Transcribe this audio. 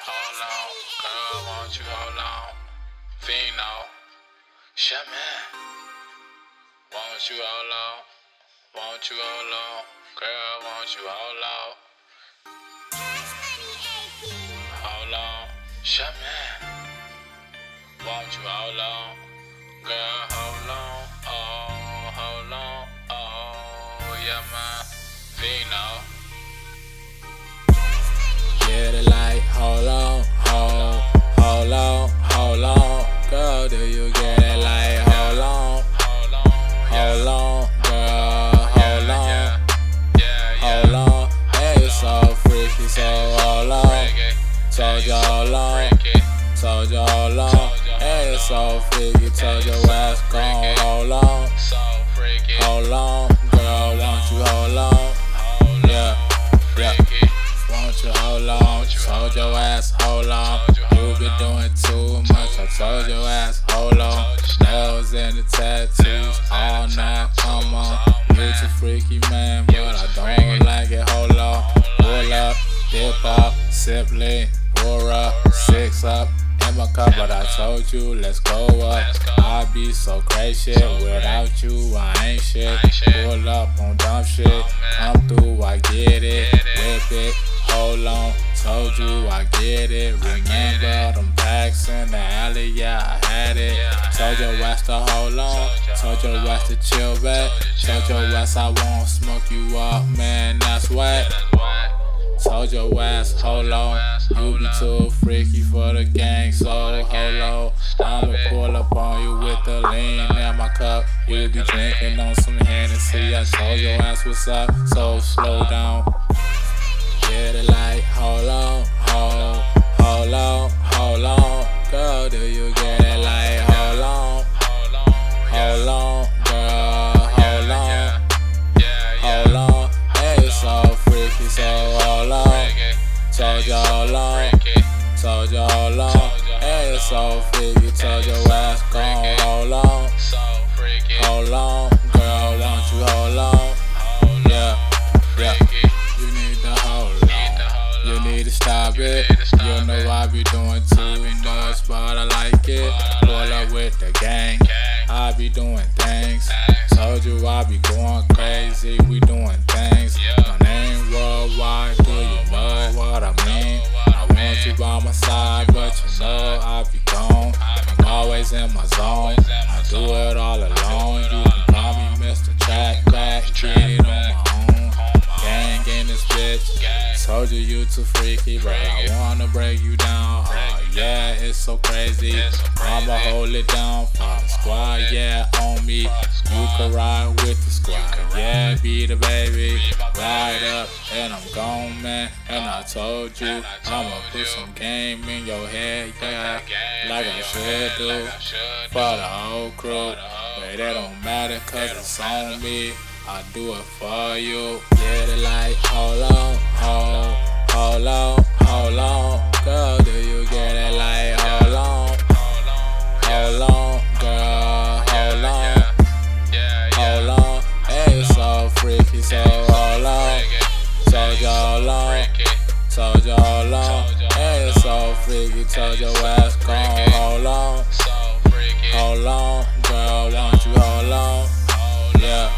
Hold on, girl, won't you hold on? Fino, Shaman, won't you hold on? Won't you hold on? Girl, won't you hold on? Hold on, Shaman, won't you hold on? Girl, hold on, oh, yeah, man, Fino. Yeah, the light, hold on, hold on, girl, do you get it? Like, hold on, girl, hold on, hey, it's so freaky, so hold on, told you hold on, hey, it's so freaky, told your ass gone, hold on, girl, won't you hold on, yeah. Won't you hold on? Told your ass, hold on. You been doing too much. I told your ass, hold on. Nails and the tattoos all night. Come on, you too freaky, man, but I don't like it. Hold on, pull up, dip up, sip lean, roll up, 6 up in my cup. But I told you, let's go up. I be so crazy without you. I ain't shit. Pull up on dumb shit. Come through, I get it. Whip it. Hold on, told you I get it. Remember them packs in the alley, yeah, I had it. Told your ass to hold on, told your ass to chill back. Told your ass I won't smoke you up, man, that's whack. Told your ass, hold on, you be too freaky for the gang, so hold on. I'ma pull up on you with the lean in my cup. You be drinking on some Hennessy. I told your ass what's up, so slow down. Yeah, the light, hold on, girl, do you get it? Like, hold on, girl, hold on, hey, it's so freaky, so hold on, told you hold on, hey, it's so freaky, told your ass gone, hold on, girl, won't you hold on, yeah. You need to hold on, you need to stop it. You know I be doing too much, but I like it. Pull up with the gang, I be doing things. Told you I be going crazy, we doing things. My name worldwide, do you know what I mean? I want you by my side, but you know I be gone. I'm always in my zone, I do it all alone. You can call me Mr. Track, get it on my own. Gang in this bitch. Told you too freaky, but I wanna break you down. Yeah, it's so crazy. I'ma hold it down for the squad, yeah, on me. You can ride with the squad, yeah, be the baby. Ride up, and I'm gone, man. And I told you, I'ma put some game in your head, yeah, like I should do for the whole crew. But it don't matter, cause it's on me. I do it for you. Yeah, the light, hold on, girl, do you get it? Like, hold on, girl, hold on, hey, it's so freaky, so hold on, told you hold on, hey, it's so freaky, told your ass gone, hold on, girl, won't you hold on, yeah.